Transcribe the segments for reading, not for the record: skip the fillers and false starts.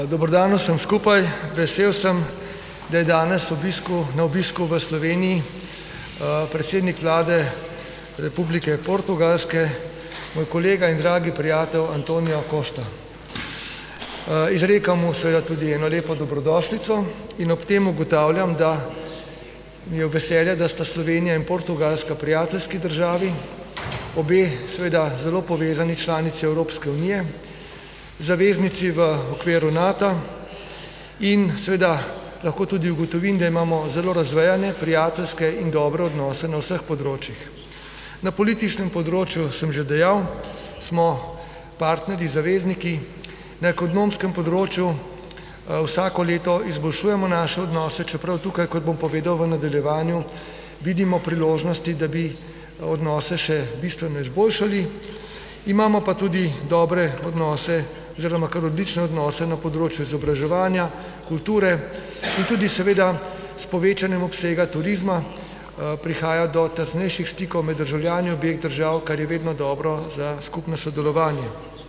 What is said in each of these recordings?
Dober dan vsem skupaj. Vesel sem, da je danes na obisku v Sloveniji predsednik vlade Republike Portugalske, moj kolega in dragi prijatelj Antonio Costa. Izrekam mu seveda tudi eno lepo dobrodošlico in ob tem ugotavljam, da mi je veselje, da sta Slovenija in Portugalska prijateljski državi, obe seveda zelo povezani članici Evropske unije, zaveznici v okviru NATO in seveda lahko tudi ugotovim, da imamo zelo razvejane, prijateljske in dobre odnose na vseh področjih. Na političnem področju sem že dejal, smo partnerji, zavezniki, na ekonomskem področju vsako leto izboljšujemo naše odnose, čeprav tukaj, kot bom povedal v nadaljevanju, vidimo priložnosti, da bi odnose še bistveno izboljšali. Imamo pa tudi dobre odnose oziroma kar odlične odnose na področju izobraževanja, kulture in tudi seveda s povečanjem obsega turizma prihaja do tesnejših stikov med državljani obeh držav, kar je vedno dobro za skupno sodelovanje.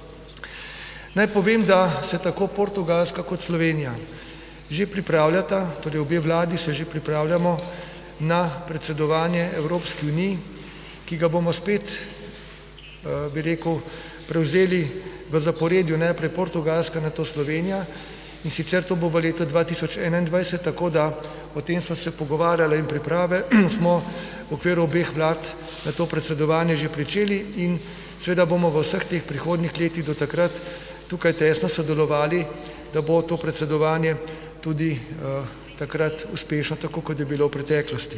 Naj povem, da se tako Portugalska kot Slovenija že pripravljata, torej obe vladi se že pripravljamo na predsedovanje Evropski uniji, ki ga bomo spet, bi rekel, prevzeli v zaporedju najprej Portugalska, nato Slovenija, in sicer to bo v letu 2021, tako da o tem smo se pogovarjali in priprave smo v okviru obeh vlad na to predsedovanje že pričeli in seveda bomo v vseh teh prihodnjih letih do takrat tukaj tesno sodelovali, da bo to predsedovanje tudi takrat uspešno, tako kot je bilo v preteklosti.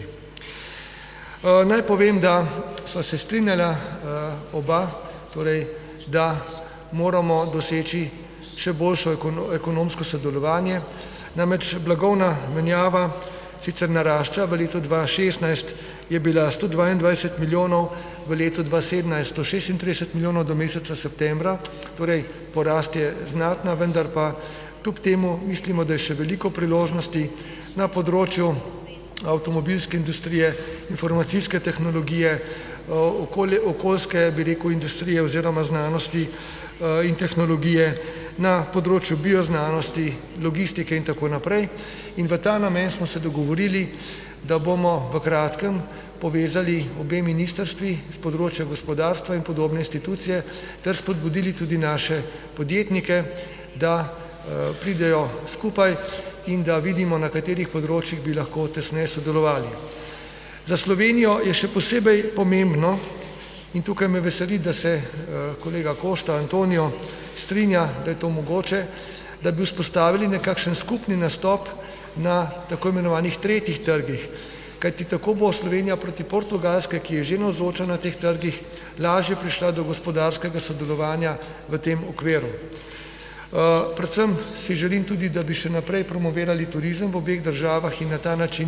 Naj povem, da sva se strinjala oba, torej, da moramo doseči še boljšo ekonomsko sodelovanje, namreč blagovna menjava sicer narašča, v letu 2016 je bila 122 milijonov, v letu 2017 136 milijonov do meseca septembra, torej porast je znatna, vendar pa kljub temu mislimo, da je še veliko priložnosti na področju avtomobilske industrije, informacijske tehnologije, okoljske, bi rekel, industrije oziroma znanosti in tehnologije, na področju bioznanosti, logistike in tako naprej. In v ta namen smo se dogovorili, da bomo v kratkem povezali obe ministrstvi z področja gospodarstva in podobne institucije ter spodbudili tudi naše podjetnike, da pridejo skupaj in da vidimo, na katerih področjih bi lahko tesneje sodelovali. Za Slovenijo je še posebej pomembno, in tukaj me veseli, da se kolega Costa Antonio strinja, da je to mogoče, da bi vzpostavili nekakšen skupni nastop na tako imenovanih tretjih trgih, kajti tako bo Slovenija proti Portugalske, ki je že navzoča na teh trgih, lažje prišla do gospodarskega sodelovanja v tem okviru. Predvsem si želim tudi, da bi še naprej promovirali turizem v obeh državah in na ta način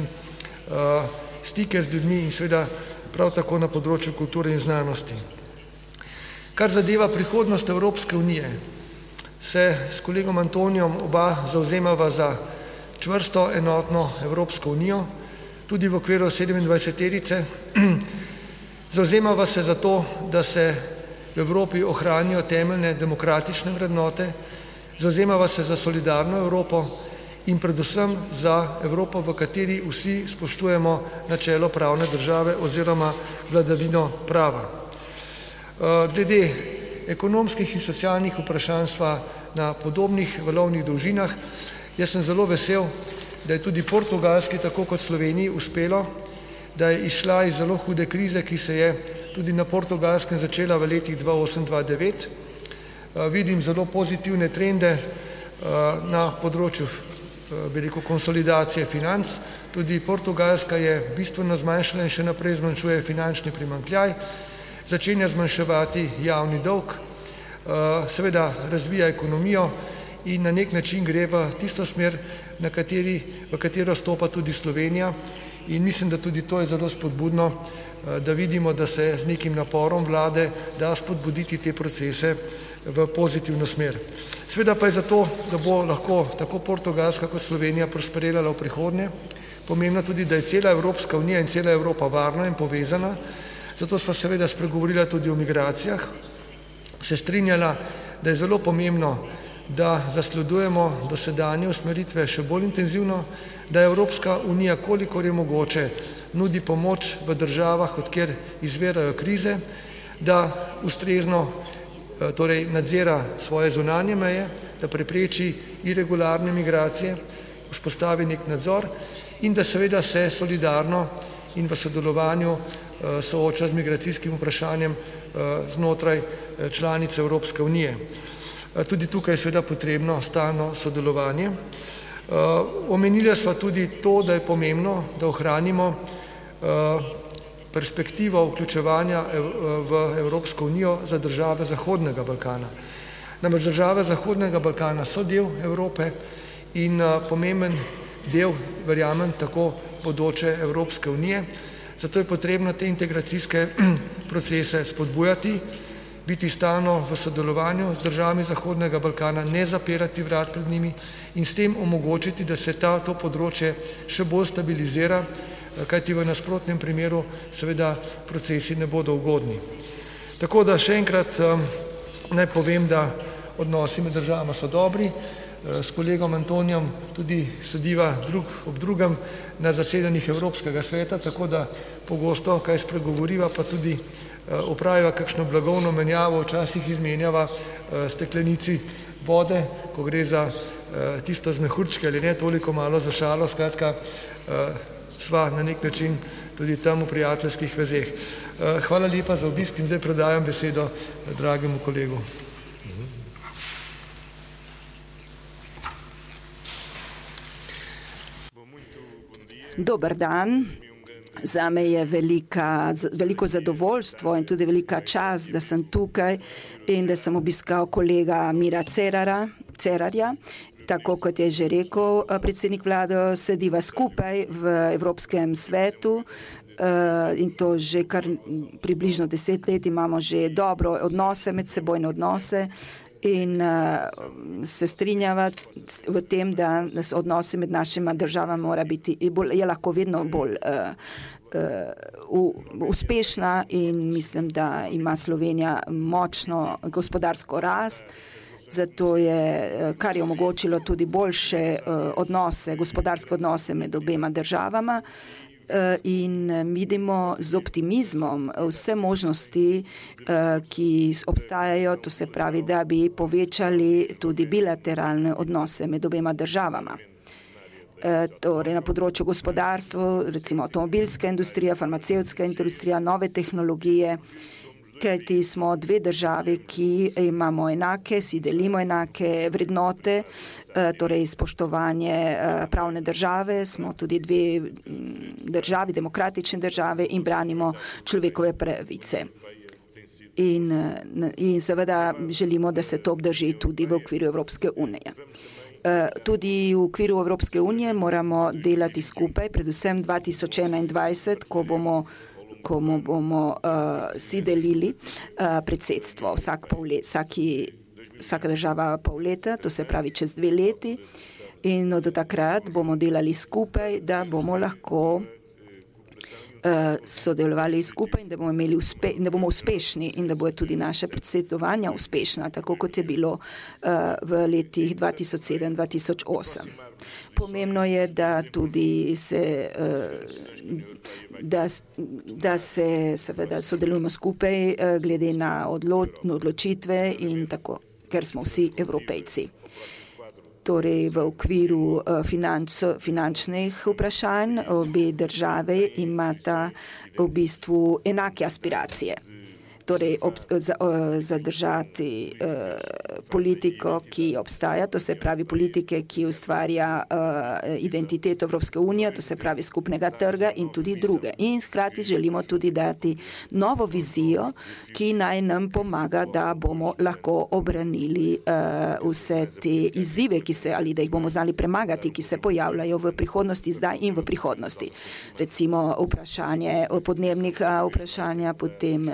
stike z ljudmi in seveda prav tako na področju kulture in znanosti. Kar zadeva prihodnost Evropske unije, se s kolegom Antonijom oba zavzemava za čvrsto, enotno Evropsko unijo, tudi v okviru 27-terice. Zavzemava se za to, da se v Evropi ohranijo temeljne demokratične vrednote, zavzemava se za solidarno Evropo in predvsem za Evropo, v kateri vsi spoštujemo načelo pravne države oziroma vladavino prava. Glede ekonomskih in socialnih vprašanj sva na podobnih valovnih dolžinah. Jaz sem zelo vesel, da je tudi Portugalski, tako kot Sloveniji, uspelo, da je izšla iz zelo hude krize, ki se je tudi na Portugalskem začela v letih 2008-2009. Vidim zelo pozitivne trende na področju, bi rekel, konsolidacije financ. Tudi Portugalska je bistveno zmanjšala in še naprej zmanjšuje finančni primanjkljaj, začenja zmanjševati javni dolg, seveda razvija ekonomijo in na nek način gre v tisto smer, v katero stopa tudi Slovenija, in mislim, da tudi to je zelo spodbudno, da vidimo, da se z nekim naporom vlade da spodbuditi te procese v pozitivno smer. Seveda pa je zato, da bo lahko tako Portugalska kot Slovenija prosperirala v prihodnje, pomembno tudi, da je cela Evropska unija in cela Evropa varna in povezana, zato sva seveda spregovorila tudi o migracijah, se strinjala, da je zelo pomembno, da zasledujemo dosedanje usmeritve še bolj intenzivno, da Evropska unija, kolikor je mogoče, nudi pomoč v državah, od kjer izvirajo krize, da ustrezno torej nadzira svoje zunanje meje, da prepreči irregularne migracije, vzpostavi nek nadzor in da seveda se solidarno in v sodelovanju sooča z migracijskim vprašanjem znotraj članic Evropske unije. Tudi tukaj je seveda potrebno stalno sodelovanje. Omenili smo tudi to, da je pomembno, da ohranimo perspektivo vključevanja v Evropsko unijo za države Zahodnega Balkana. Namreč države Zahodnega Balkana so del Evrope in pomemben del, verjamem, tako bodoče Evropske unije. Zato je potrebno te integracijske procese spodbujati, biti stalno v sodelovanju z državami Zahodnega Balkana, ne zapirati vrat pred njimi in s tem omogočiti, da se to področje še bolj stabilizira, kajti v nasprotnem primeru seveda procesi ne bodo ugodni. Tako da še enkrat naj povem, da odnosi med državama so dobri. S kolegom Antonijem tudi sediva drug ob drugem na zasedanjih Evropskega sveta, tako da pogosto kaj spregovoriva, pa tudi opraviva kakšno blagovno menjavo, včasih izmenjava steklenici vode, ko gre za tisto z mehurčke ali ne, toliko malo za šalo, skratka sva na nek način tudi tam v prijateljskih vezeh. Hvala lepa za obisk in zdaj predajam besedo dragemu kolegu. Dober dan. Zame je veliko zadovoljstvo in tudi velika čast, da sem tukaj in da sem obiskal kolega Mira Cerarja. Tako kot je že rekel predsednik vlade, sediva skupaj v Evropskem svetu in to že kar približno 10 let imamo že dobro odnose, medsebojne odnose in se strinjava v tem, da odnosi med našima državama mora biti, je lahko vedno bolj uspešna in mislim, da ima Slovenija močno gospodarsko rast. Zato je, kar je omogočilo tudi boljše odnose, gospodarske odnose med obema državama in vidimo z optimizmom vse možnosti, ki obstajajo, to se pravi, da bi povečali tudi bilateralne odnose med obema državama. Torej na področju gospodarstva, recimo avtomobilska industrija, farmacevtska industrija, nove tehnologije, kajti smo dve državi, ki imamo enake, si delimo enake vrednote, torej spoštovanje pravne države, smo tudi dve državi, demokratične države in branimo človekove pravice. In seveda želimo, da se to obdrži tudi v okviru Evropske unije. Tudi v okviru Evropske unije moramo delati skupaj, predvsem 2021, ko bomo si delili predsedstvo vsaka država pol leta, to se pravi čez 2 leti in do takrat bomo delali skupaj, da bomo lahko sodelovali skupaj in da bomo imeli da bomo uspešni in da bo tudi naše predsedovanja uspešna, tako kot je bilo v letih 2007-2008. Pomembno je, da tudi da se seveda sodelujemo skupaj glede na odločitve in tako, ker smo vsi Evropejci. Torej v okviru finančnih vprašanj obe države imata v bistvu enake aspiracije. Torej zadržati politiko, ki obstaja, to se pravi politike, ki ustvarja identiteto Evropske unije, to se pravi skupnega trga in tudi druge. In hkrati želimo tudi dati novo vizijo, ki naj nam pomaga, da bomo lahko obranili vse te izzive, ali da jih bomo znali premagati, ki se pojavljajo v prihodnosti, zdaj in v prihodnosti. Recimo vprašanje podnebnika, vprašanja potem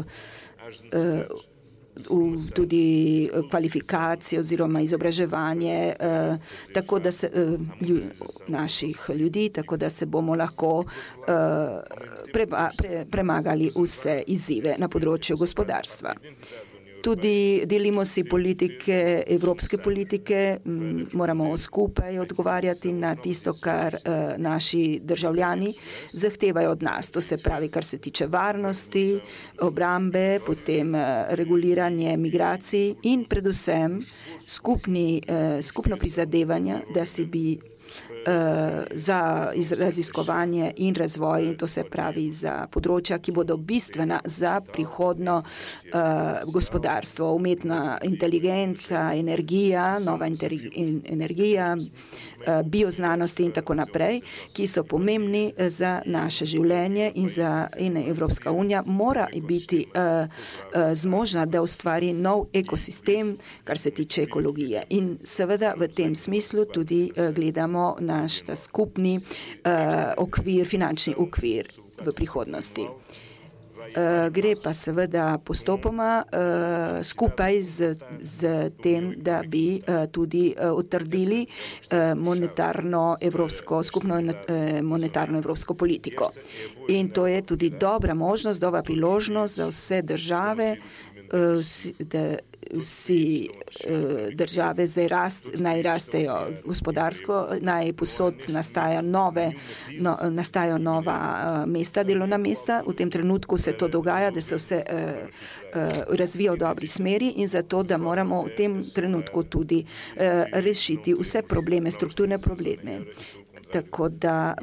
tudi kvalifikacije oziroma izobraževanje tako da se naših ljudi, tako da se bomo lahko premagali vse izzive na področju gospodarstva. Tudi delimo si politike, evropske politike, moramo skupaj odgovarjati na tisto, kar naši državljani zahtevajo od nas. To se pravi, kar se tiče varnosti, obrambe, potem reguliranje migracij in predvsem skupno prizadevanje, da si bi za raziskovanje in razvoj, to se pravi za področja, ki bodo bistvena za prihodno gospodarstvo, umetna inteligenca, energija, nova energija, bioznanosti in tako naprej, ki so pomembni za naše življenje in Evropska unija mora biti zmožna, da ustvari nov ekosistem, kar se tiče ekologije. In seveda v tem smislu tudi gledamo naš skupni finančni okvir v prihodnosti. Gre pa seveda postopoma skupaj z tem, da bi tudi utrdili skupno monetarno evropsko politiko. In to je tudi dobra možnost, dobra priložnost za vse države, da vsi države naj rastejo gospodarsko, naj posod nastajajo nova mesta, delovna mesta. V tem trenutku se to dogaja, da se vse razvija v dobri smeri in zato, da moramo v tem trenutku tudi rešiti vse probleme, strukturne probleme. Tako da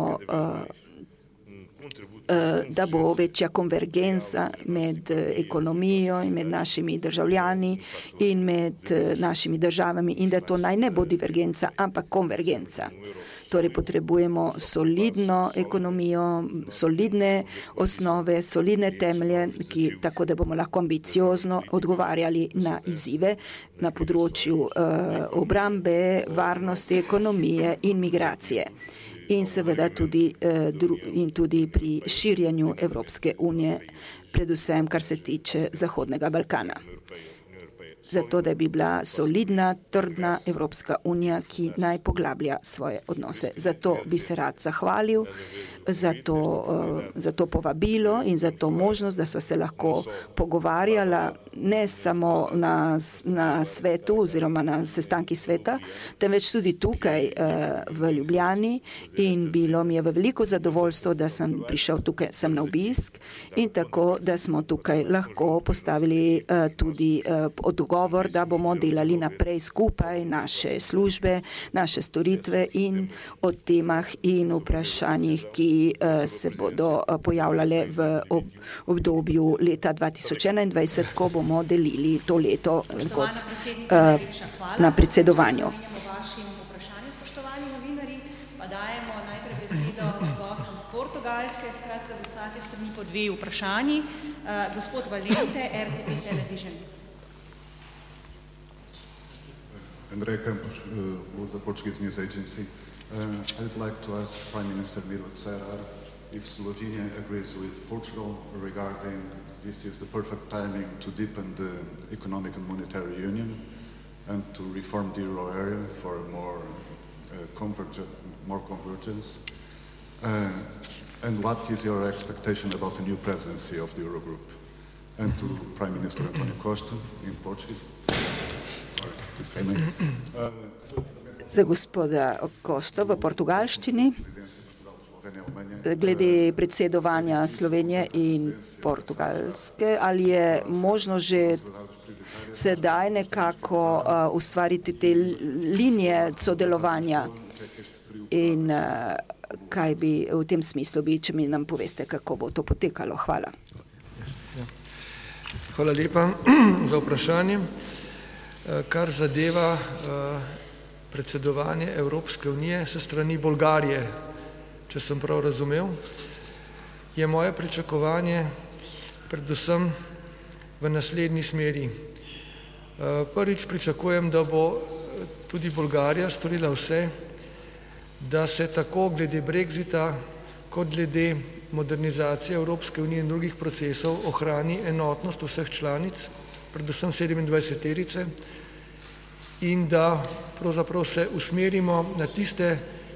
bo večja konvergenca med ekonomijo in med našimi državljani in med našimi državami in da to naj ne bo divergenca, ampak konvergenca. Torej potrebujemo solidno ekonomijo, solidne osnove, solidne temelje, tako da bomo lahko ambiciozno odgovarjali na izzive na področju obrambe, varnosti, ekonomije in migracije. In seveda tudi pri širjenju Evropske unije, predvsem kar se tiče Zahodnega Balkana. Zato, da bi bila solidna, trdna Evropska unija, ki naj poglablja svoje odnose. Zato bi se rad zahvalil za to povabilo in za to možnost, da so se lahko pogovarjala ne samo na svetu oziroma na sestankih sveta, temveč tudi tukaj v Ljubljani in bilo mi je v veliko zadovoljstvo, da sem prišel tukaj sem na obisk in tako, da smo tukaj lahko postavili tudi odgovor, da bomo delali naprej skupaj naše službe, naše storitve in o temah in vprašanjih, ki se bodo pojavljale v obdobju leta 2021, ko bomo delili to leto kot na predsedovanju. Spoštovani novinarji, pa dajemo najprej besedo gostom z Portugalske, skratka z vsake strani po 2 vprašanji. Gospod Valente, RTP Television. Andrej Campos, with the Portuguese News Agency. I'd like to ask Prime Minister Miro Cerar if Slovenia agrees with Portugal regarding this is the perfect timing to deepen the economic and monetary union and to reform the euro area for more convergence. And what is your expectation about the new presidency of the Eurogroup? And to Prime Minister António Costa in Portuguese. Za gospoda Costa v portugalščini, glede predsedovanja Slovenije in Portugalske, ali je možno že sedaj nekako ustvariti te linije sodelovanja in kaj bi v tem smislu če mi nam poveste, kako bo to potekalo. Hvala. Hvala lepa za vprašanje. Kar zadeva predsedovanje Evropske unije se strani Bolgarije, če sem prav razumel, je moje pričakovanje predvsem v naslednji smeri. Prvič pričakujem, da bo tudi Bolgarija storila vse, da se tako glede Brexita kot glede modernizacije Evropske unije in drugih procesov ohrani enotnost vseh članic, predvsem 27-terice, in da pravzaprav se usmerimo na tiste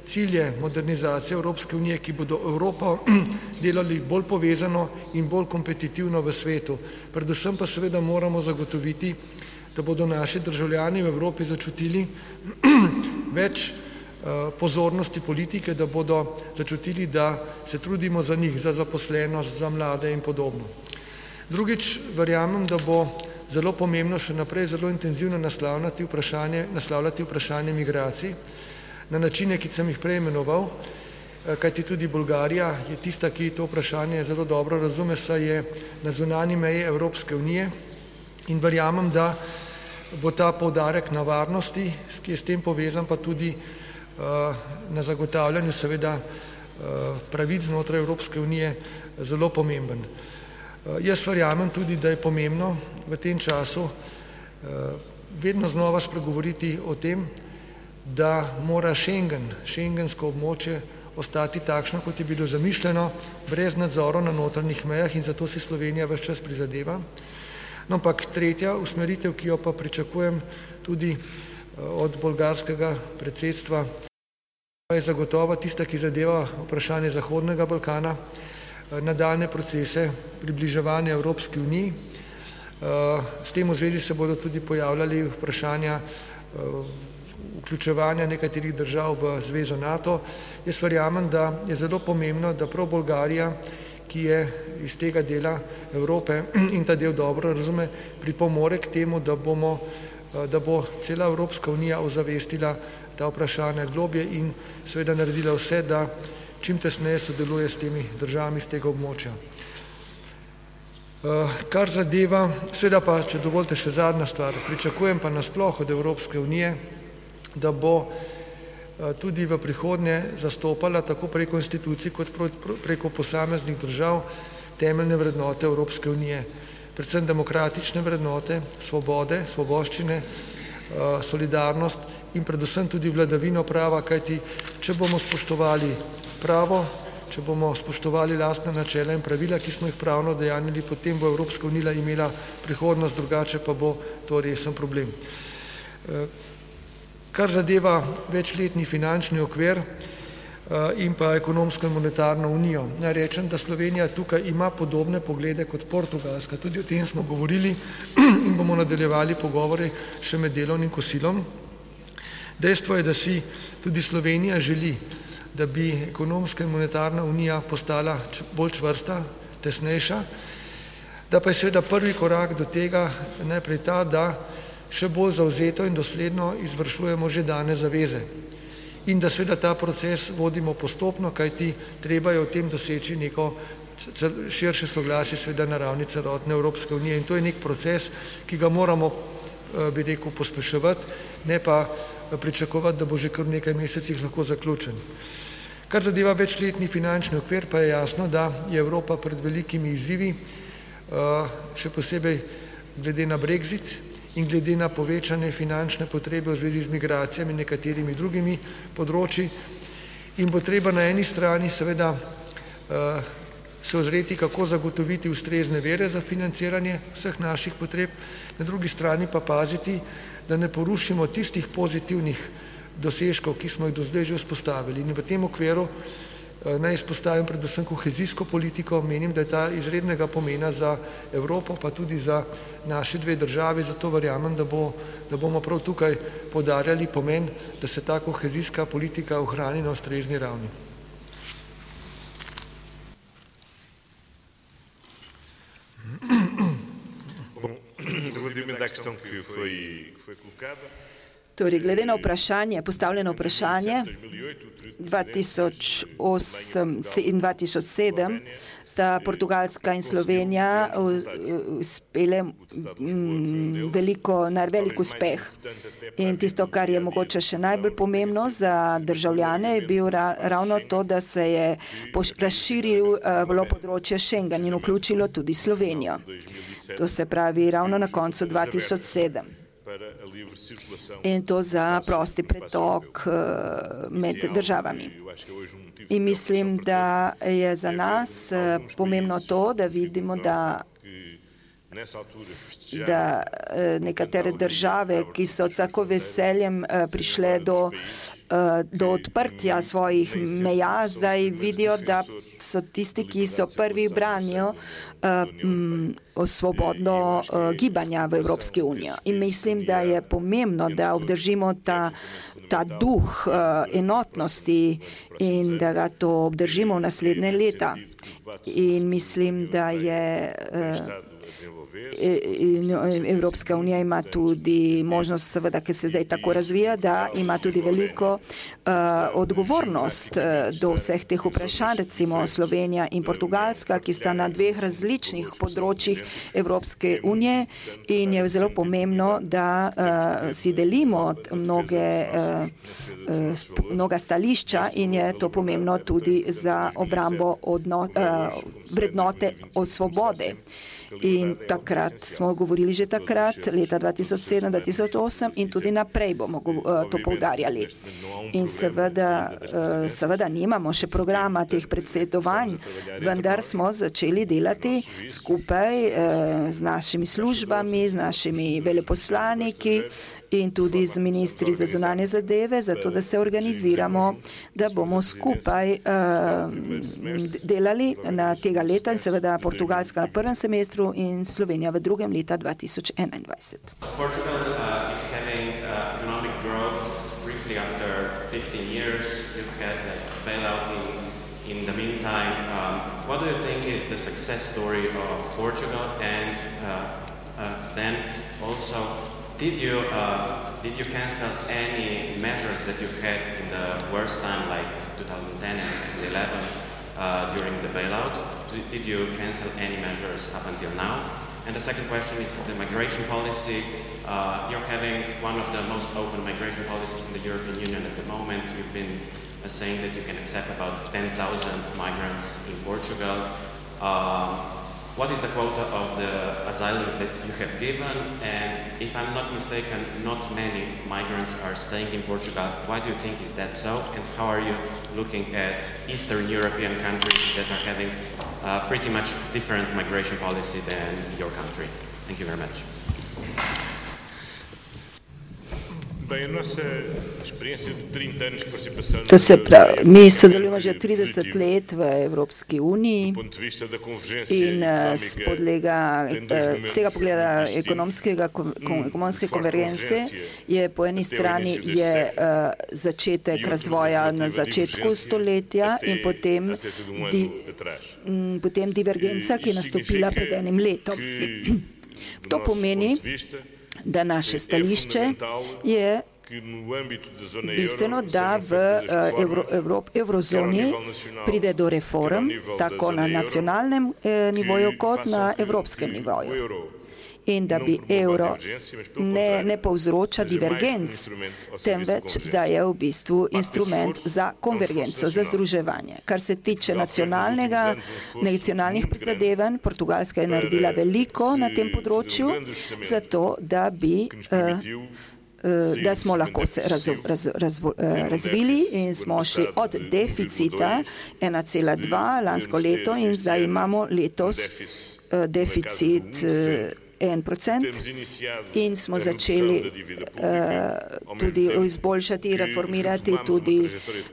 cilje modernizacije Evropske unije, ki bodo Evropo delali bolj povezano in bolj kompetitivno v svetu. Predvsem pa seveda moramo zagotoviti, da bodo naši državljani v Evropi začutili več pozornosti politike, da bodo začutili, da se trudimo za njih, za zaposlenost, za mlade in podobno. Drugič, verjamem, da bo zelo pomembno še naprej zelo intenzivno naslavljati vprašanje migracij na načine, ki sem jih prej imenoval, kajti tudi Bolgarija je tista, ki to vprašanje zelo dobro razume, saj je na zunanji meji Evropske unije in verjamem, da bo ta poudarek na varnosti, ki je s tem povezan, pa tudi na zagotavljanju seveda pravic znotraj Evropske unije zelo pomemben. Jaz verjamem tudi, da je pomembno v tem času vedno znova spregovoriti o tem, da mora šengensko območje ostati takšno, kot je bilo zamišljeno, brez nadzora na notranjih mejah in zato si Slovenija ves čas prizadeva. No, ampak tretja usmeritev, ki jo pa pričakujem tudi od bolgarskega predsedstva, pa je zagotovo tista, ki zadeva vprašanje Zahodnega Balkana, nadaljne procese približevanja Evropski uniji. S tem v zvezi se bodo tudi pojavljali vprašanja vključevanja nekaterih držav v zvezo NATO. Jaz verjamem, da je zelo pomembno, da prav Bolgarija, ki je iz tega dela Evrope in ta del dobro razume, pripomore k temu, da bo cela Evropska unija ozavestila ta vprašanja globje in seveda naredila vse, da čim tesneje sodeluje s temi državami z tega območja. Kar zadeva, seveda pa, če dovolite še zadnja stvar, pričakujem pa nasploh od Evropske unije, da bo tudi v prihodnje zastopala tako preko institucij kot preko posameznih držav temeljne vrednote Evropske unije, predvsem demokratične vrednote, svobode, svoboščine, solidarnost in predvsem tudi vladavino prava, kajti če bomo spoštovali pravo, če bomo spoštovali lastna načela in pravila, ki smo jih pravno udejanjili, potem bo Evropska unija imela prihodnost, drugače pa bo to resen problem. Kar zadeva večletni finančni okvir in pa ekonomsko in monetarno unijo. Naj rečem, da Slovenija tukaj ima podobne poglede kot Portugalska. Tudi o tem smo govorili in bomo nadaljevali pogovore še med delovnim kosilom. Dejstvo je, da si tudi Slovenija želi, da bi ekonomska in monetarna unija postala bolj čvrsta, tesnejša, da pa je seveda prvi korak do tega najprej ta, da še bolj zavzeto in dosledno izvršujemo že dane zaveze. In da seveda ta proces vodimo postopno, kajti treba je o tem doseči neko širše soglasje seveda na ravni celotne Evropske unije. In to je nek proces, ki ga moramo, bi rekel, pospeševati, ne pa pričakovati, da bo že kar v nekaj mesecih lahko zaključen. Kar zadeva večletni finančni okvir, pa je jasno, da je Evropa pred velikimi izzivi, še posebej glede na Brexit in glede na povečane finančne potrebe v zvezi z migracijami in nekaterimi drugimi področji. In bo treba na eni strani seveda se ozreti, kako zagotoviti ustrezne vire za financiranje vseh naših potreb, na drugi strani pa paziti, da ne porušimo tistih pozitivnih dosežkov, ki smo jih do zdaj že vzpostavili. In v tem okviru naj izpostavim predvsem kohezijsko politiko. Menim, da je ta izrednega pomena za Evropo, pa tudi za naše dve državi, zato verjamem, da bomo prav tukaj poudarjali pomen, da se ta kohezijska politika ohrani na ustrezni ravni. Torej, glede na vprašanje, postavljeno vprašanje, 2008 in 2007 sta Portugalska in Slovenija uspele velik uspeh. In tisto, kar je mogoče še najbolj pomembno za državljane, je bil ravno to, da se je razširilo področje Schengen in vključilo tudi Slovenijo. To se pravi ravno na koncu 2007. In to za prosti pretok med državami. In mislim, da je za nas pomembno to, da vidimo, da nekatere države, ki so tako veseljem prišle do do odprtja svojih meja, zdaj vidijo, da so tisti, ki so prvi branijo svobodno gibanja v Evropski uniji. In mislim, da je pomembno, da obdržimo ta duh enotnosti in da ga to obdržimo v naslednje leta. In mislim, da je Evropska unija ima tudi možnost, seveda, ker se zdaj tako razvija, da ima tudi veliko odgovornost do vseh teh vprašanj, recimo Slovenija in Portugalska, ki sta na dveh različnih področjih Evropske unije in je zelo pomembno, da si delimo mnoga stališča in je to pomembno tudi za obrambo vrednote o svobode. In takrat smo govorili že takrat, leta 2007-2008 in tudi naprej bomo to poudarjali. In seveda nimamo še programa teh predsedovanj, vendar smo začeli delati skupaj z našimi službami, z našimi veleposlaniki in tudi z ministri za zunanje zadeve, zato da se organiziramo, da bomo skupaj delali na tega leta in seveda Portugalska na prvem semestru in Slovenija v drugem leta 2021. Portugal is having economic growth briefly after 15 years. You've had like bailout in the meantime. What do you think is the success story of Portugal? And then also, did you cancel any measures that you had in the worst time, like 2010 and 2011, during the bailout? Did you cancel any measures up until now? And the second question is the migration policy. You're having one of the most open migration policies in the European Union at the moment. You've been saying that you can accept about 10,000 migrants in Portugal. What is the quota of the asylums that you have given? And if I'm not mistaken, not many migrants are staying in Portugal. Why do you think is that so? And how are you looking at Eastern European countries that are having pretty much different migration policy than your country? Thank you very much. To se pravi, mi sodelujemo že 30 let v Evropski uniji in z tega pogleda ekonomske konvergence je po eni strani je začetek razvoja na začetku stoletja in potem divergenca, ki je nastopila pred enim letom. To pomeni, da naše stališče je bistveno, da v evrozoni pride do reform, tako na nacionalnem nivoju kot na evropskem nivoju. In da bi evro ne povzroča divergenc, temveč da je v bistvu instrument za konvergenco, za združevanje. Kar se tiče nacionalnih prizadevanj, Portugalska je naredila veliko na tem področju, zato da smo lahko se razvili in smo šli od deficita 1,2 lansko leto in zdaj imamo letos deficit 1% in smo začeli tudi izboljšati, reformirati tudi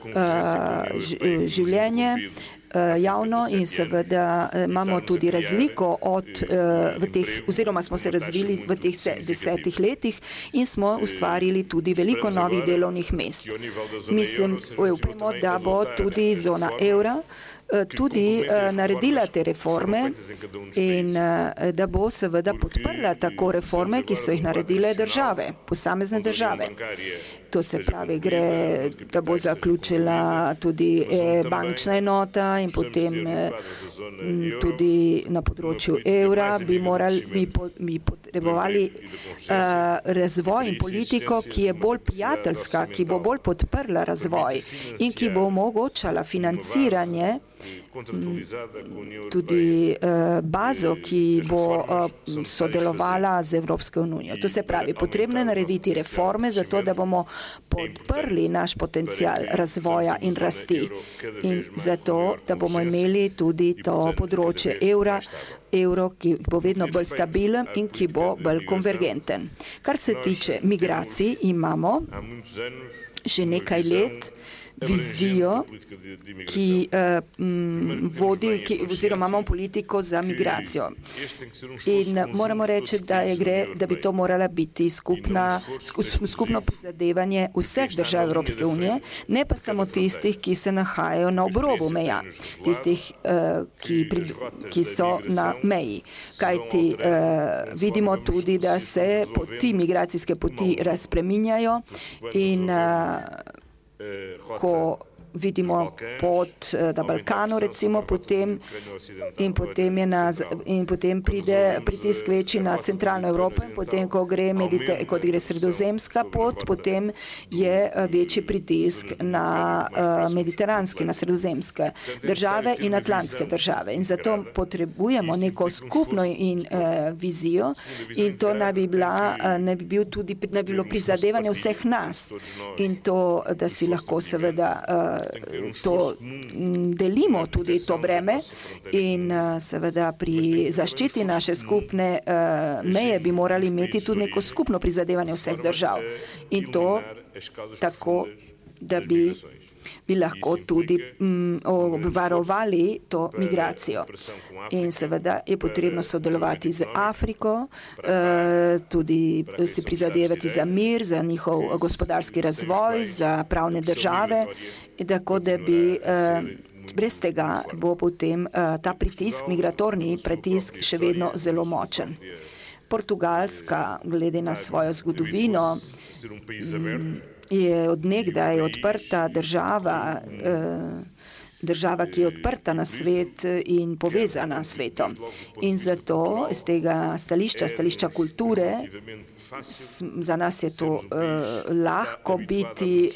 življenje javno in seveda imamo tudi razliko oziroma smo se razvili v teh 10 letih in smo ustvarili tudi veliko novih delovnih mest. Mislim, upamo, da bo tudi zona evra tudi naredila te reforme in da bo seveda podprla tako reforme, ki so jih naredile države, posamezne države. To se pravi, da bo zaključila tudi bančna enota in potem tudi na področju evra bi potrebovali razvoj in politiko, ki je bolj prijateljska, ki bo bolj podprla razvoj in ki bo omogočala financiranje tudi bazo, ki bo sodelovala z Evropsko unijo. To se pravi, potrebno je narediti reforme zato, da bomo podprli naš potencial razvoja in rasti in zato, da bomo imeli tudi to področje evro, ki bo vedno bolj stabilen in ki bo bolj konvergenten. Kar se tiče migracij, imamo že nekaj let vizijo, ki vodi, oziroma imamo politiko za migracijo. In moramo reči, da bi to morala biti skupno prizadevanje vseh držav Evropske unije, ne pa samo tistih, ki se nahajajo na obrobu meja, tistih, ki so na meji. Kajti vidimo tudi, da se migracijske poti razpreminjajo in ko vidimo pot na Balkanu, recimo, potem pride pritisk večji na centralno Evropo, in potem, ko gre sredozemska pot, potem je večji pritisk na mediteranske, na sredozemske države in atlantske države. In zato potrebujemo neko skupno vizijo, in to naj bi bilo prizadevanje vseh nas. In to, da si lahko seveda to delimo tudi to breme, in seveda pri zaščiti naše skupne meje bi morali imeti tudi neko skupno prizadevanje vseh držav. In to tako, da bi lahko tudi obvarovali to migracijo. In seveda je potrebno sodelovati z Afriko, tudi si prizadevati za mir, za njihov gospodarski razvoj, za pravne države, tako da bi brez tega bo potem ta pritisk, migratorni pritisk, še vedno zelo močen. Portugalska, glede na svojo zgodovino, je od nekdaj odprta država, ki je odprta na svet in povezana s svetom. In zato z tega stališča kulture, za nas je to lahko biti,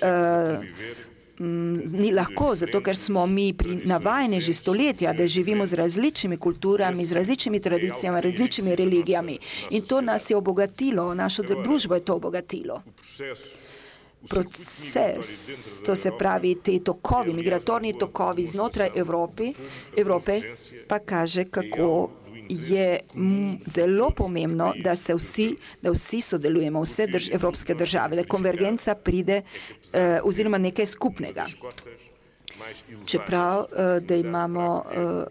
ni lahko, zato ker smo mi navajeni že stoletja, da živimo z različnimi kulturami, z različnimi tradicijami, različnimi religijami. In to nas je obogatilo, našo družbo je to obogatilo. Proces, to se pravi te tokovi, migratorni tokovi znotraj Evrope, pa kaže, kako je zelo pomembno, da vsi sodelujemo, vse evropske države, da konvergenca pride oziroma nekaj skupnega. Čeprav, da imamo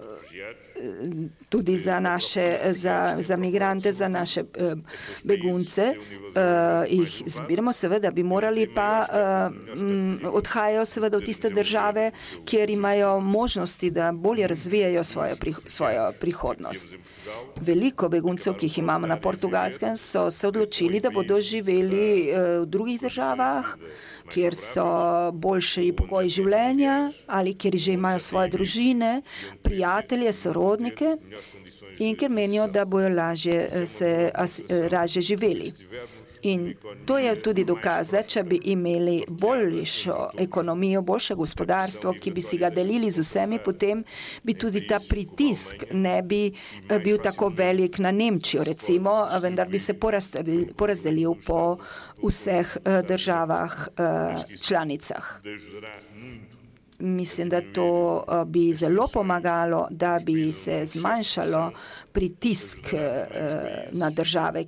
tudi za migrante, za naše begunce, jih zbiramo, seveda bi morali pa odhajajo seveda v tiste države, kjer imajo možnosti, da bolje razvijajo svojo prihodnost. Veliko beguncev, ki jih imamo na Portugalskem, so se odločili, da bodo živeli v drugih državah, kjer so boljši pogoji življenja ali kjer že imajo svoje družine, prijatelje, sorodnike, in ker menijo, da bojo lažje živeli. In to je tudi dokaz, da če bi imeli boljšo ekonomijo, boljše gospodarstvo, ki bi si ga delili z vsemi, potem bi tudi ta pritisk ne bi bil tako velik na Nemčijo, recimo, vendar bi se porazdelil po vseh državah članicah. Mislim, da to bi zelo pomagalo, da bi se zmanjšalo pritisk na države,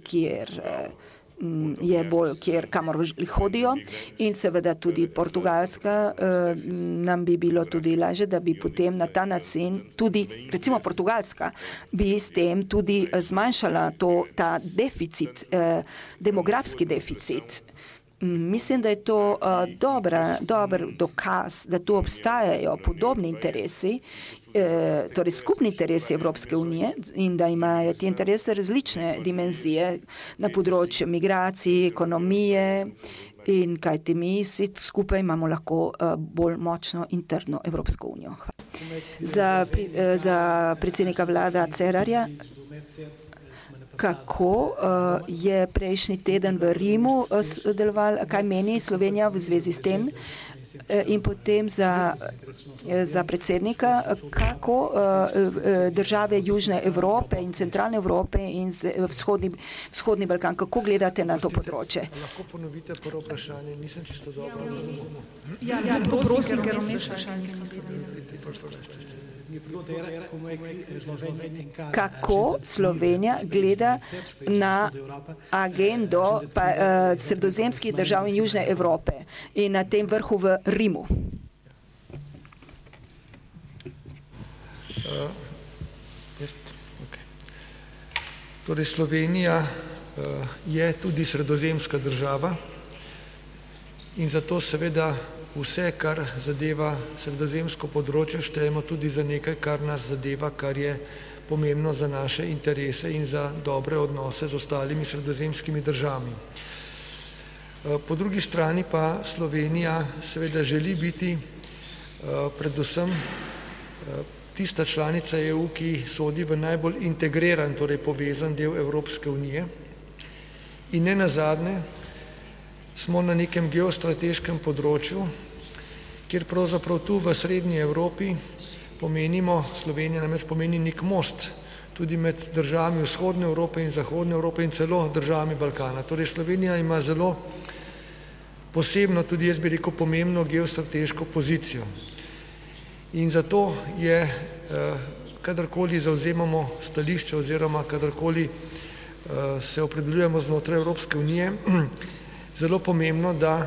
kamor hodijo, in seveda tudi Portugalska, nam bi bilo tudi lažje, da bi potem na ta način tudi, recimo Portugalska, bi s tem tudi zmanjšala ta deficit, demografski deficit. Mislim, da je to dober dokaz, da tu obstajajo podobni interesi, torej skupni interesi Evropske unije, in da imajo ti interese različne dimenzije na področju migracij, ekonomije, in kajti mi vsi skupaj imamo lahko bolj močno interno Evropsko unijo. Za predsednika vlada Cerarja, kako je prejšnji teden v Rimu sodeloval, kaj meni Slovenija v zvezi s tem, in potem za predsednika, kako države Južne Evrope in Centralne Evrope in vzhodni Balkan, kako gledate na to področje? Lahko ponovite prvo vprašanje, nisem čisto dobro razumel. Ja, prosim, ker vmes vprašanje nisem sledila. kako Slovenija gleda na agendo sredozemskih držav in Južne Evrope in na tem vrhu v Rimu. Torej, Slovenija je tudi sredozemska država in zato seveda vse, kar zadeva sredozemsko področje, štejemo tudi za nekaj, kar nas zadeva, kar je pomembno za naše interese in za dobre odnose z ostalimi sredozemskimi državami. Po drugi strani pa Slovenija seveda želi biti predvsem tista članica EU, ki sodi v najbolj integriran, torej povezan del Evropske unije. In ne nazadnje smo na nekem geostrateškem področju, kjer pravzaprav tu v srednji Evropi Slovenija namreč pomeni nek most tudi med državami vzhodne Evrope in zahodne Evrope in celo državami Balkana. Torej Slovenija ima zelo posebno, tudi jaz bi rekel, pomembno geostrateško pozicijo. In zato je, kadarkoli zavzemamo stališče oziroma kadarkoli se opredeljujemo znotraj Evropske unije, zelo pomembno, da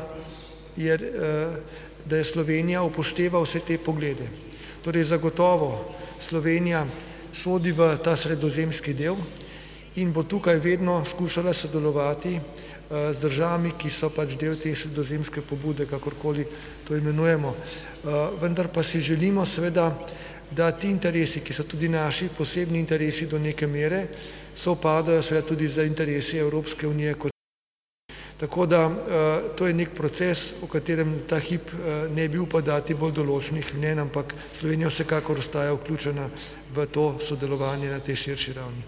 je Slovenija upošteva vse te poglede. Torej zagotovo Slovenija sodi v ta sredozemski del in bo tukaj vedno skušala sodelovati z državami, ki so pač del te sredozemske pobude, kakorkoli to imenujemo. Vendar pa si želimo seveda, da ti interesi, ki so tudi naši posebni interesi do neke mere, sovpadajo seveda tudi za interesi Evropske unije kot. Tako da to je nek proces, v katerem ta hip ne bi upal dati bolj določenih mnenj, ampak Slovenija vsekakor ostaja vključena v to sodelovanje na tej širši ravni.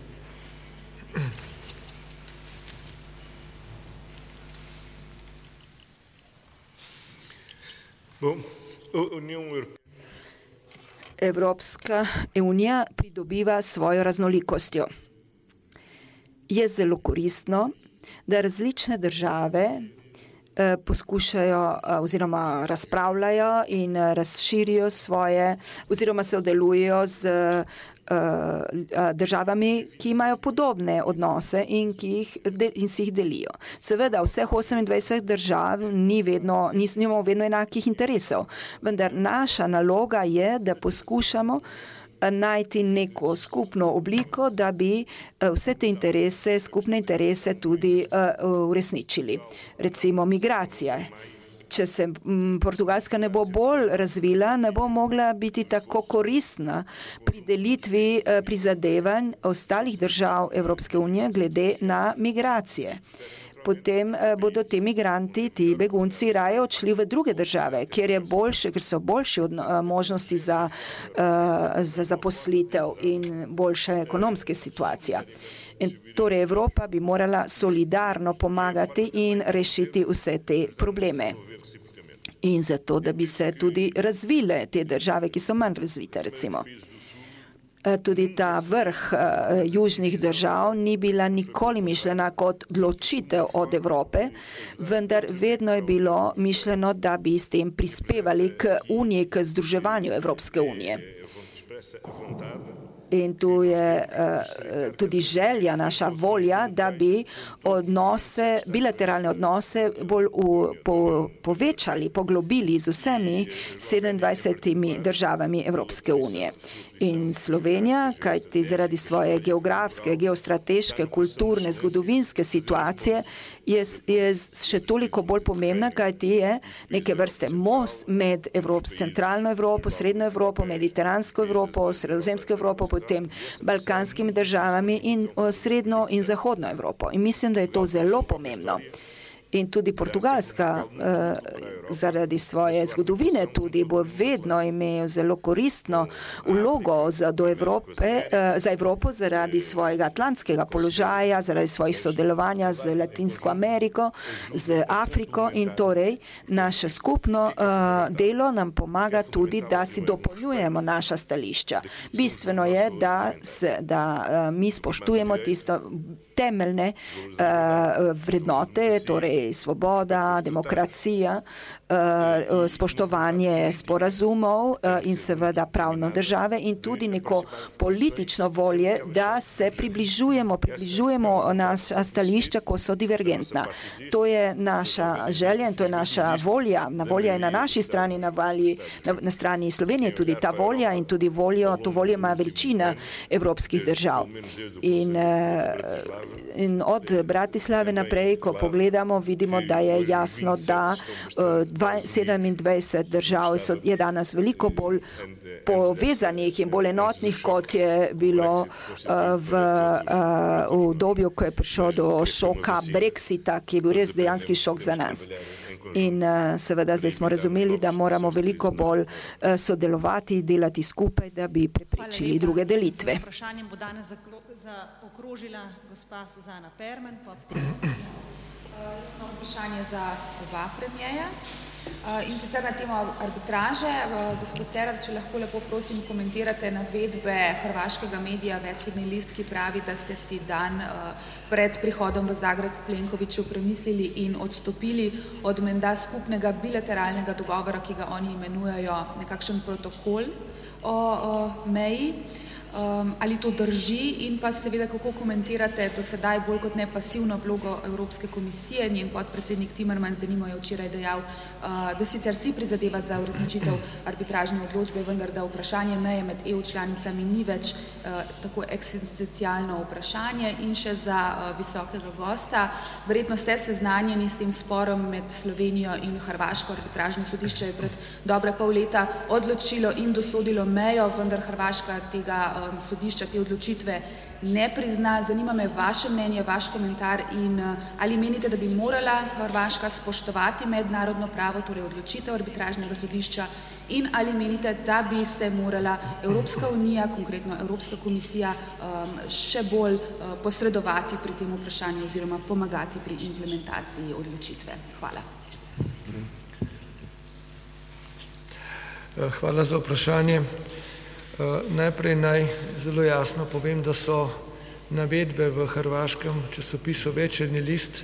Evropska unija pridobiva svojo raznolikostjo. Je zelo koristno, da različne države poskušajo oziroma razpravljajo in razširijo svoje oziroma sodelujejo z državami, ki imajo podobne odnose in si jih delijo. Seveda vseh 28 držav nimamo vedno enakih interesov, vendar naša naloga je, da poskušamo najti neko skupno obliko, da bi vse te interese, skupne interese tudi uresničili. Recimo migracije. Če se Portugalska ne bo bolj razvila, ne bo mogla biti tako koristna pri delitvi prizadevanj ostalih držav Evropske unije glede na migracije. Potem bodo ti migranti, ti begunci raje odšli v druge države, ker so boljše možnosti za zaposlitev in boljša ekonomska situacija. In torej Evropa bi morala solidarno pomagati in rešiti vse te probleme. In zato, da bi se tudi razvile te države, ki so manj razvite, recimo. Tudi ta vrh južnih držav ni bila nikoli mišljena kot ločitev od Evrope, vendar vedno je bilo mišljeno, da bi s tem prispevali k uniji, k združevanju Evropske unije. In tu je tudi želja, naša volja, da bi bilateralne odnose bolj povečali, poglobili z vsemi 27 državami Evropske unije. In Slovenija, kajti zaradi svoje geografske, geostrateške, kulturne, zgodovinske situacije, je še toliko bolj pomembna, kajti je neke vrste most med centralno Evropo, srednjo Evropo, mediteransko Evropo, sredozemsko Evropo, potem balkanskimi državami in srednjo in zahodno Evropo. In mislim, da je to zelo pomembno. In tudi Portugalska zaradi svoje zgodovine tudi bo vedno imel zelo koristno vlogo za Evropo zaradi svojega atlantskega položaja, zaradi svojih sodelovanja z Latinsko Ameriko, z Afriko in torej naše skupno delo nam pomaga tudi, da si dopolnjujemo naša stališča. Bistveno je, da mi spoštujemo tisto temeljne vrednote, torej svoboda, demokracija spoštovanje sporazumov in seveda pravno države in tudi neko politično volje, da se približujemo naša stališča, ko so divergentna. To je naša želja in to je naša volja. Volja je na naši strani, na strani Slovenije tudi ta volja in tudi to voljo ima večina evropskih držav. In od Bratislave naprej, ko pogledamo, vidimo, da je jasno, da 27 držav je danes veliko bolj povezanih in bolj enotnih, kot je bilo v obdobju, ko je prišlo do šoka Brexita, ki je bil res dejanski šok za nas. In seveda zdaj smo razumeli, da moramo veliko bolj sodelovati, delati skupaj, da bi preprečili druge delitve. Z vprašanjem bo danes zaokrožila gospa Suzana Perman. Jaz imam vprašanje za oba premierja. In sicer na temo arbitraže. Gospod Cerar, če lahko lepo prosim komentirate navedbe hrvaškega medija Večernji list, ki pravi, da ste si dan pred prihodom v Zagreb Plenkoviću premislili in odstopili od menda skupnega bilateralnega dogovora, ki ga oni imenujejo nekakšen protokol o meji. Ali to drži in pa seveda kako komentirate do sedaj bolj kot ne pasivno vlogo Evropske komisije. Njen podpredsednik Timmermans denimo je včeraj dejal, da sicer si prizadeva za uresničitev arbitražne odločbe, vendar da vprašanje meje med EU članicami ni več tako eksistencialno vprašanje. In še za visokega gosta, verjetno ste seznanjeni s tem sporom med Slovenijo in Hrvaško. Arbitražno sodišče je pred dobre pol leta odločilo in dosodilo mejo, vendar Hrvaška tega sodišča te odločitve ne prizna. Zanima me vaše mnenje, vaš komentar in ali menite, da bi morala Hrvaška spoštovati mednarodno pravo, torej odločitev arbitražnega sodišča, in ali menite, da bi se morala Evropska unija, konkretno Evropska komisija, še bolj posredovati pri tem vprašanju oziroma pomagati pri implementaciji odločitve. Hvala. Hvala za vprašanje. Najprej naj zelo jasno povem, da so navedbe v hrvaškem časopisu Večernji list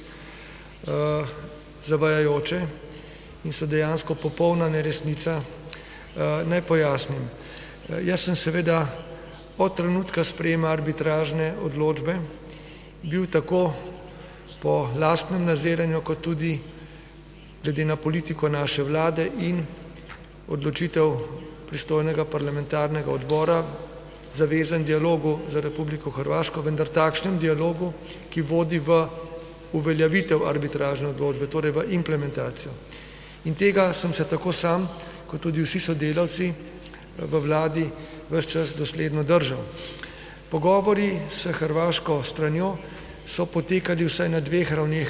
zavajajoče in so dejansko popolna neresnica. Naj pojasnim. Jaz sem seveda od trenutka sprejema arbitražne odločbe bil tako po lastnem naziranju, kot tudi glede na politiko naše vlade in odločitev pristojnega parlamentarnega odbora zavezan dialogu za Republiko Hrvaško, vendar takšnem dialogu, ki vodi v uveljavitev arbitražne odločbe, torej v implementacijo. In tega sem se tako sam, kot tudi vsi sodelavci v vladi ves čas dosledno držal. Pogovori s hrvaško stranjo so potekali vsaj na dveh ravneh.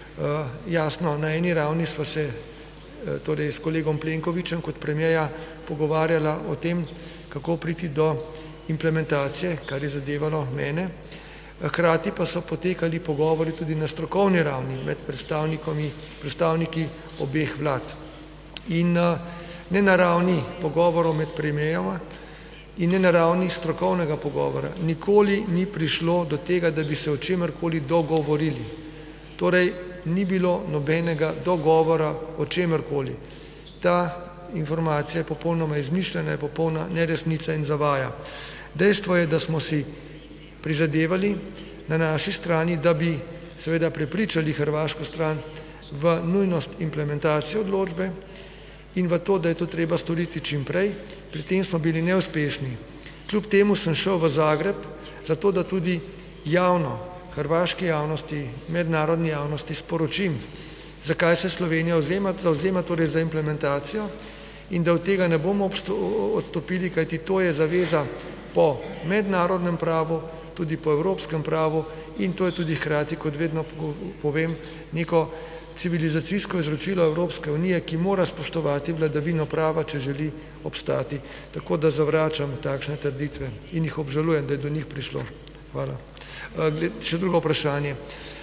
Jasno, na eni ravni sva se torej s kolegom Plenkovićem kot premierja pogovarjala o tem, kako priti do implementacije, kar je zadevalo mene. Hkrati pa so potekali pogovori tudi na strokovni ravni med predstavniki obeh vlad. In ne na ravni pogovorov med premierjama in ne na ravni strokovnega pogovora. Nikoli ni prišlo do tega, da bi se o čemerkoli dogovorili. Torej, ni bilo nobenega dogovora o čemerkoli. Ta informacija je popolnoma izmišljena, je popolna neresnica in zavaja. Dejstvo je, da smo si prizadevali na naši strani, da bi seveda prepričali hrvaško stran v nujnost implementacije odločbe in v to, da je to treba storiti čim prej. Pri tem smo bili neuspešni. Kljub temu sem šel v Zagreb, zato da tudi javno hrvaški javnosti, mednarodni javnosti sporočim, zakaj se Slovenija zavzema torej za implementacijo in da od tega ne bomo odstopili, kajti to je zaveza po mednarodnem pravu, tudi po evropskem pravu in to je tudi hkrati, kot vedno povem, neko civilizacijsko izročilo Evropske unije, ki mora spoštovati vladavino prava, če želi obstati. Tako da zavračam takšne trditve in jih obžalujem, da je do njih prišlo. Hvala. Še drugo vprašanje.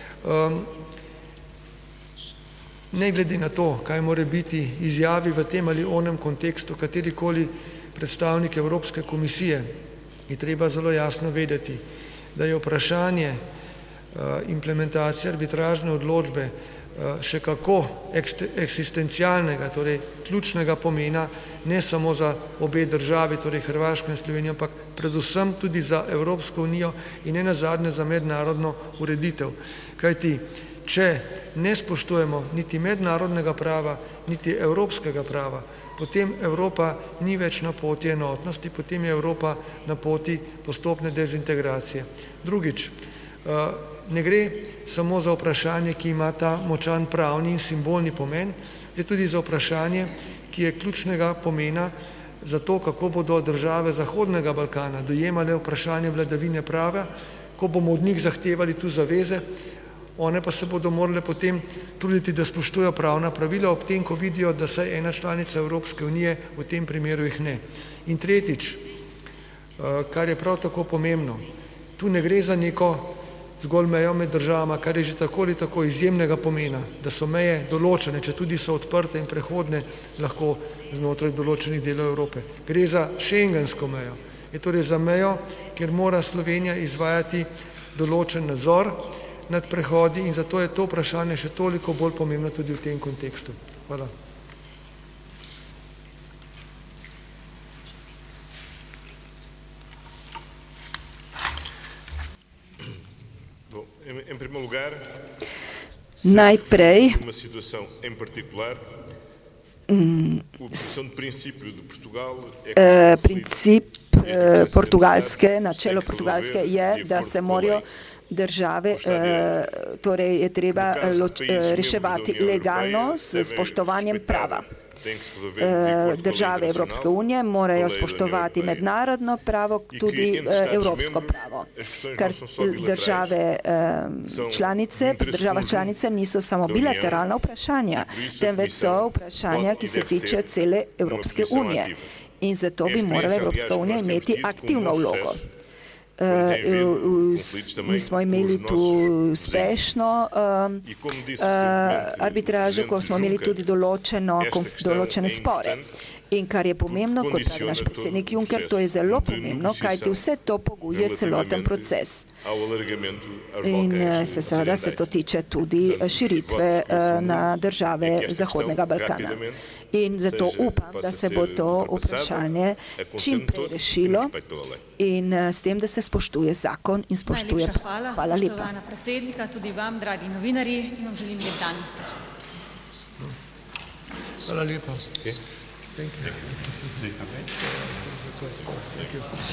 Ne glede na to, kaj more biti izjavi v tem ali onem kontekstu katerikoli predstavnik Evropske komisije, je treba zelo jasno vedeti, da je vprašanje implementacije arbitražne odločbe še kako eksistencialnega, torej ključnega pomena ne samo za obe državi, torej Hrvaško in Slovenijo, ampak predvsem tudi za Evropsko unijo in ne nazadnje za mednarodno ureditev. Kajti, če ne spoštujemo niti mednarodnega prava, niti evropskega prava, potem Evropa ni več na poti enotnosti, potem je Evropa na poti postopne dezintegracije. Drugič, ne gre samo za vprašanje, ki ima ta močan pravni in simbolni pomen, je tudi za vprašanje, ki je ključnega pomena za to, kako bodo države Zahodnega Balkana dojemale vprašanje vladavine prava, ko bomo od njih zahtevali tu zaveze, one pa se bodo morale potem truditi, da spoštujejo pravna pravila, ob tem, ko vidijo, da saj ena članica Evropske unije v tem primeru jih ne. In tretjič, kar je prav tako pomembno, tu ne gre za neko zgolj mejo med državama, kar je že tako ali tako izjemnega pomena, da so meje določene, če tudi so odprte in prehodne lahko znotraj določenih delov Evrope. Gre za šengensko mejo. Je torej za mejo, kjer mora Slovenija izvajati določen nadzor nad prehodi in zato je to vprašanje še toliko bolj pomembno tudi v tem kontekstu. Hvala. Najprej princip Portugalske, načelo Portugalske je, da se morajo države, torej je treba reševati legalno s spoštovanjem prava. Države Evropske unije morajo spoštovati mednarodno pravo, tudi evropsko pravo. Ker države članice niso samo bilateralna vprašanja, temveč so vprašanja, ki se tiče cele Evropske unije. In zato bi morala Evropska unija imeti aktivno vlogo. Mi smo imeli tu uspešno arbitražo, ko smo imeli tudi določene spore. In kar je pomembno, kot pravi naš predsednik Juncker, to je zelo pomembno, kajti vse to pogojuje celoten proces. In seveda se to tiče tudi širitve na države Zahodnega Balkana. In zato upam, da se bo to vprašanje čim prej rešilo in s tem, da se spoštuje zakon in spoštuje pravo. Hvala lepa. Spoštovana predsednika, tudi vam, dragi novinarji, in vam želim lep dan. Hvala lepa. Thank you.